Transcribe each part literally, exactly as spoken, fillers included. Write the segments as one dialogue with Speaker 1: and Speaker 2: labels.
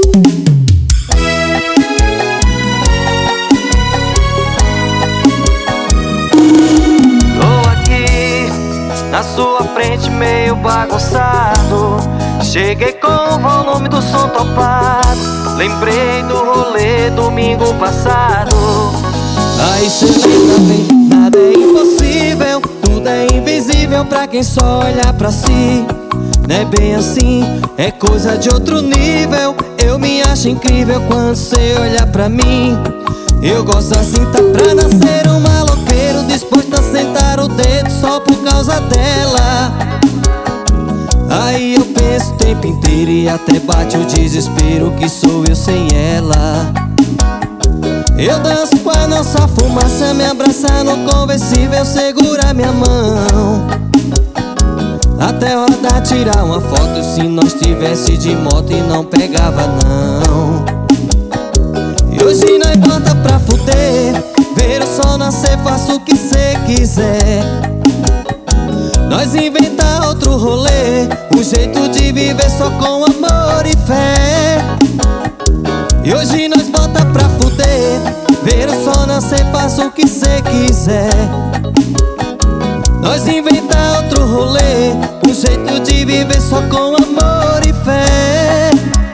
Speaker 1: Na sua frente meio bagunçado, cheguei com o volume do som topado. Lembrei do rolê domingo passado.
Speaker 2: Aí cê lembra bem, nada é impossível, tudo é invisível pra quem só olha pra si. Não é bem assim, é coisa de outro nível. Eu me acho incrível quando cê olha pra mim. Eu gosto assim, tá pra nascer um maloqueiro disposto a sentar o dedo só por causa dela. Aí eu penso o tempo inteiro e até bate o desespero que sou eu sem ela. Eu danço com a nossa fumaça, me abraçar no conversível, segurar minha mão. Até rodar, tirar uma foto se nós tivesse de moto e não pegava não. E hoje nós bota pra fuder, ver o sol nascer, faça o que cê quiser. Nós inventar outro rolê, um jeito de viver só com amor e fé. E hoje nós bota pra fuder, ver o sol nascer, faça o que cê quiser. Nós inventar outro rolê, um jeito de viver só com amor e fé.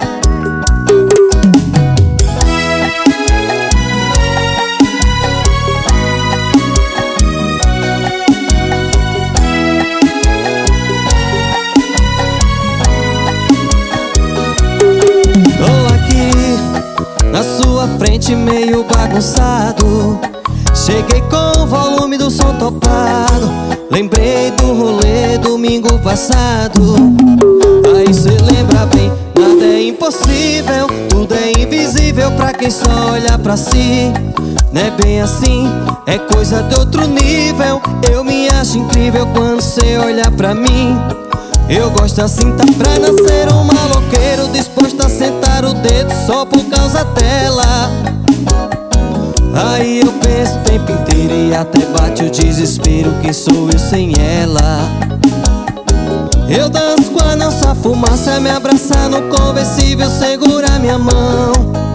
Speaker 2: Tô aqui na sua frente meio bagunçado, cheguei com o volume do som topado. Lembrei do rolê domingo passado. Aí cê lembra bem, nada é impossível, tudo é invisível pra quem só olha pra si. Não é bem assim, é coisa de outro nível. Eu me acho incrível quando cê olha pra mim. Eu gosto assim, tá pra nascer um maloqueiro disposto a sentar o dedo só por causa dela. Aí eu penso o tempo inteiro e até bate o desespero que sou eu sem ela. Eu danço com a nossa fumaça, me abraçar no conversível, segurar minha mão.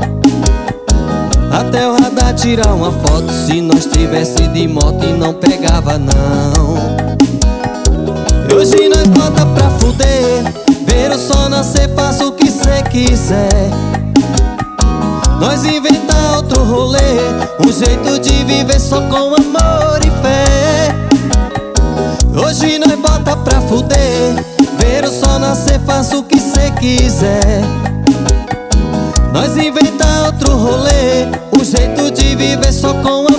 Speaker 2: Até o radar tirar uma foto se nós tivesse de moto e não pegava não. E hoje nós bota pra fuder, ver o sol nascer, faça o que cê quiser. Nós inventar outro rolê, um jeito de viver só com amor e fé. Hoje nós bota pra fuder, ver o sol nascer, faça o que cê quiser. Nós inventar outro rolê, um jeito de viver só com